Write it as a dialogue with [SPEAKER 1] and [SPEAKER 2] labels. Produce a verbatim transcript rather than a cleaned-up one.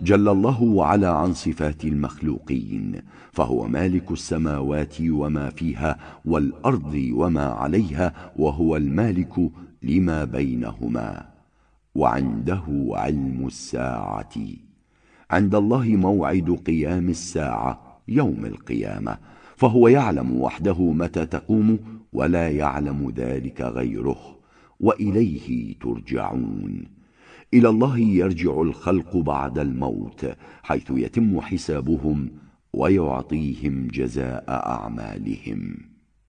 [SPEAKER 1] جل الله وعلا عن صفات المخلوقين، فهو مالك السماوات وما فيها والأرض وما عليها، وهو المالك لما بينهما. وعنده علم الساعة، عند الله موعد قيام الساعة يوم القيامة، فهو يعلم وحده متى تقوم ولا يعلم ذلك غيره، وإليه ترجعون. إلى الله يرجع الخلق بعد الموت، حيث يتم حسابهم ويعطيهم جزاء أعمالهم.